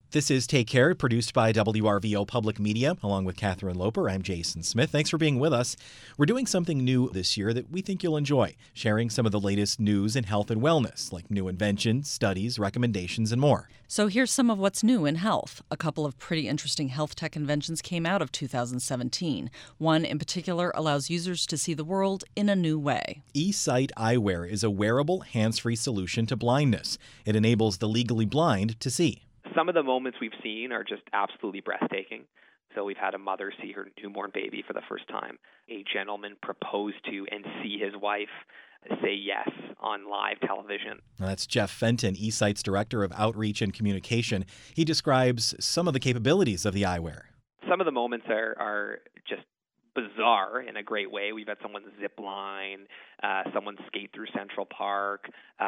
This is Take Care, produced by WRVO Public Media, along with Catherine Loper. I'm Jason Smith. Thanks for being with us. We're doing something new this year that we think you'll enjoy, sharing some of the latest news in health and wellness, like new inventions, studies, recommendations, and more. So here's some of what's new in health. A couple of pretty interesting health tech inventions came out of 2017. One in particular allows users to see the world in a new way. eSight Eyewear is a wearable, hands-free solution to blindness. It enables the legally blind to see. Some of the moments we've seen are just absolutely breathtaking. So we've had a mother see her newborn baby for the first time, a gentleman propose to and see his wife say yes on live television. That's Jeff Fenton, eSight's Director of Outreach and Communication. He describes some of the capabilities of the eyewear. Some of the moments are just bizarre in a great way. We've had someone zip line, someone skate through Central Park,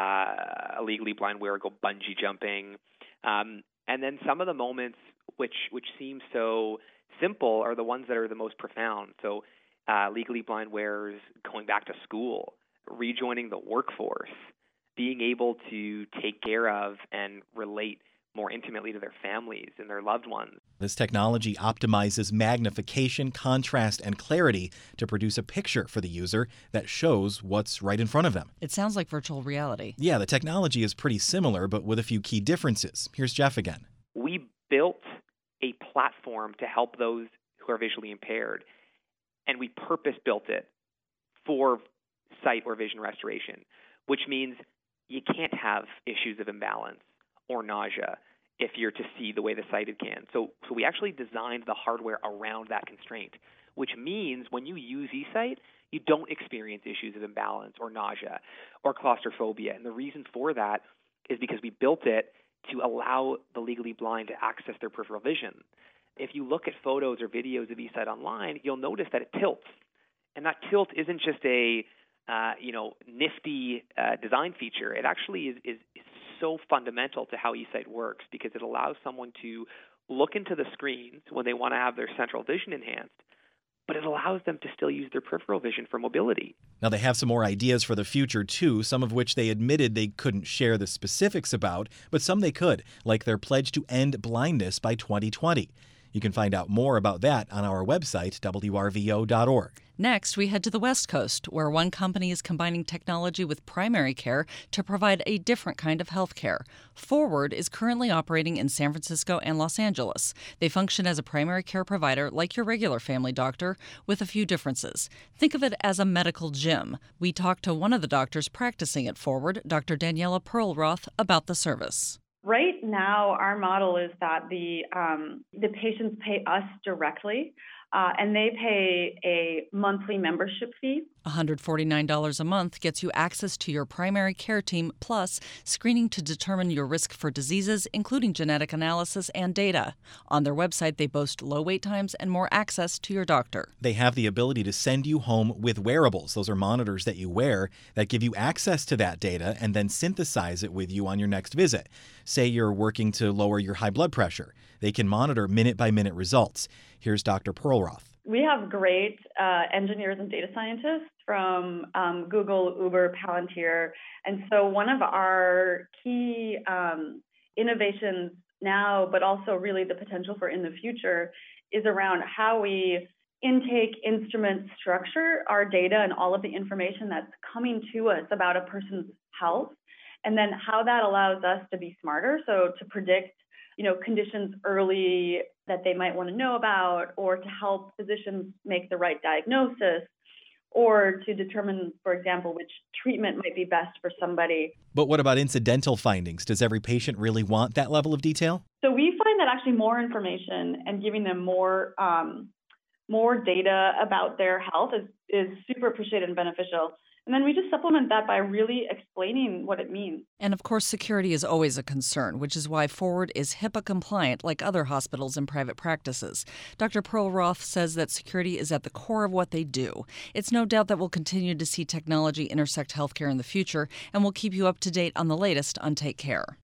a legally blind wearer go bungee jumping. And then some of the moments which seem so simple are the ones that are the most profound. So legally blind wearers going back to school, rejoining the workforce, being able to take care of and relate more intimately to their families and their loved ones. This technology optimizes magnification, contrast, and clarity to produce a picture for the user that shows what's right in front of them. It sounds like virtual reality. Yeah, the technology is pretty similar, but with a few key differences. Here's Jeff again. We built a platform to help those who are visually impaired, and we purpose-built it for sight or vision restoration, which means you can't have issues of imbalance or nausea if you're to see the way the sighted can. So we actually designed the hardware around that constraint, which means when you use eSight, you don't experience issues of imbalance or nausea or claustrophobia. And the reason for that is because we built it to allow the legally blind to access their peripheral vision. If you look at photos or videos of eSight online, you'll notice that it tilts. And that tilt isn't just a nifty design feature. It actually is so fundamental to how eSight works because it allows someone to look into the screens when they want to have their central vision enhanced, but it allows them to still use their peripheral vision for mobility. Now, they have some more ideas for the future, too, some of which they admitted they couldn't share the specifics about, but some they could, like their pledge to end blindness by 2020. You can find out more about that on our website, WRVO.org. Next, we head to the West Coast, where one company is combining technology with primary care to provide a different kind of health care. Forward is currently operating in San Francisco and Los Angeles. They function as a primary care provider like your regular family doctor, with a few differences. Think of it as a medical gym. We talked to one of the doctors practicing at Forward, Dr. Daniela Perlroth, about the service. Right now, our model is that the patients pay us directly, and they pay a monthly membership fee. $149 a month gets you access to your primary care team, plus screening to determine your risk for diseases, including genetic analysis and data. On their website, they boast low wait times and more access to your doctor. They have the ability to send you home with wearables. Those are monitors that you wear that give you access to that data and then synthesize it with you on your next visit. Say you're working to lower your high blood pressure. They can monitor minute-by-minute results. Here's Dr. Perlroth. We have great engineers and data scientists from Google, Uber, Palantir. And so one of our key innovations now, but also really the potential for in the future, is around how we intake, instrument, structure our data and all of the information that's coming to us about a person's health, and then how that allows us to be smarter, so to predict conditions early that they might want to know about, or to help physicians make the right diagnosis, or to determine, for example, which treatment might be best for somebody. But what about incidental findings? Does every patient really want that level of detail? So we find that actually more information and giving them more data about their health is super appreciated and beneficial. And then we just supplement that by really explaining what it means. And of course, security is always a concern, which is why Forward is HIPAA compliant like other hospitals and private practices. Dr. Perlroth says that security is at the core of what they do. It's no doubt that we'll continue to see technology intersect healthcare in the future, and we'll keep you up to date on the latest on Take Care.